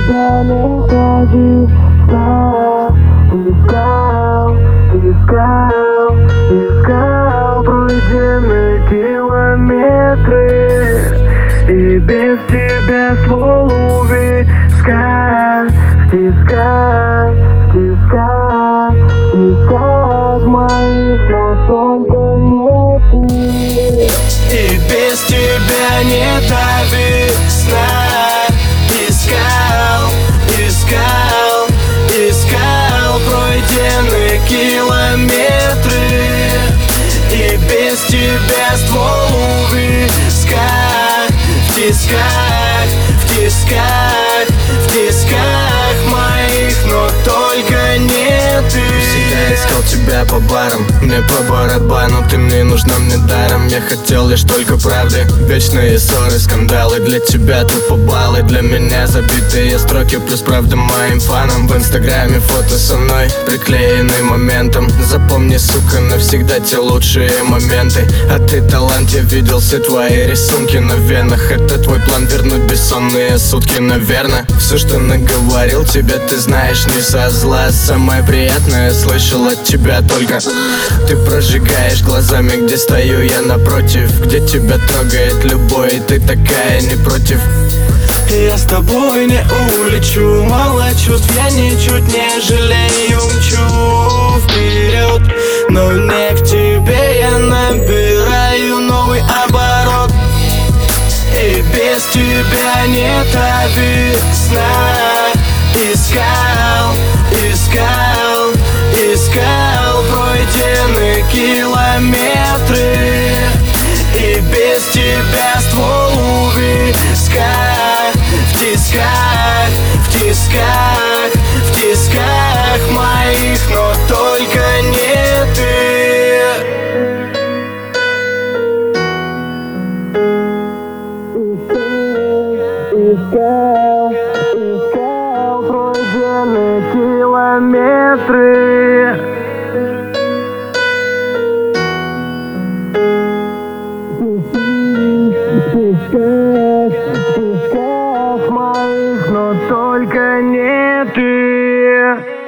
тебя не ходил, искал, искал, искал пройденные километры, и без тебя ствол увискать, втискать, втискать, втискать моих, но только не ты. И без тебя не та весна. Искал, искал, искал пройденные километры, и без тебя ствол увискать, втискать, втискать, втискать моих, но только не ты. Всегда искал тебя по барам, мне по барабану, ты мне нужна мне даром. Я хотел лишь только правды, вечные ссоры, скандалы. Для тебя тупо баллы, для меня забитые строки, плюс правда моим фанам. В инстаграме фото со мной, приклеенный моментом. Запомни, сука, навсегда те лучшие моменты. А ты талант, я видел все твои рисунки на венах. Это твой план вернуть бессонные сутки, наверное. Все, что наговорил тебе, ты знаешь, не со зла. Самое приятное слышал от тебя только ты прожигаешь глазами, где стою я напротив, где тебя трогает любовь, и ты такая не против. Я с тобой не улечу, мало чувств, я ничуть не жалею, мчу вперед, но не к тебе я набираю новый оборот. И без тебя не та весна. Искал, искал, искал пройденные километры, и без тебя ствол увискать, втискать, втискать, втискать моих, но только не ты. Искал, искал пройденные километры, искать, искать моих, но только не ты.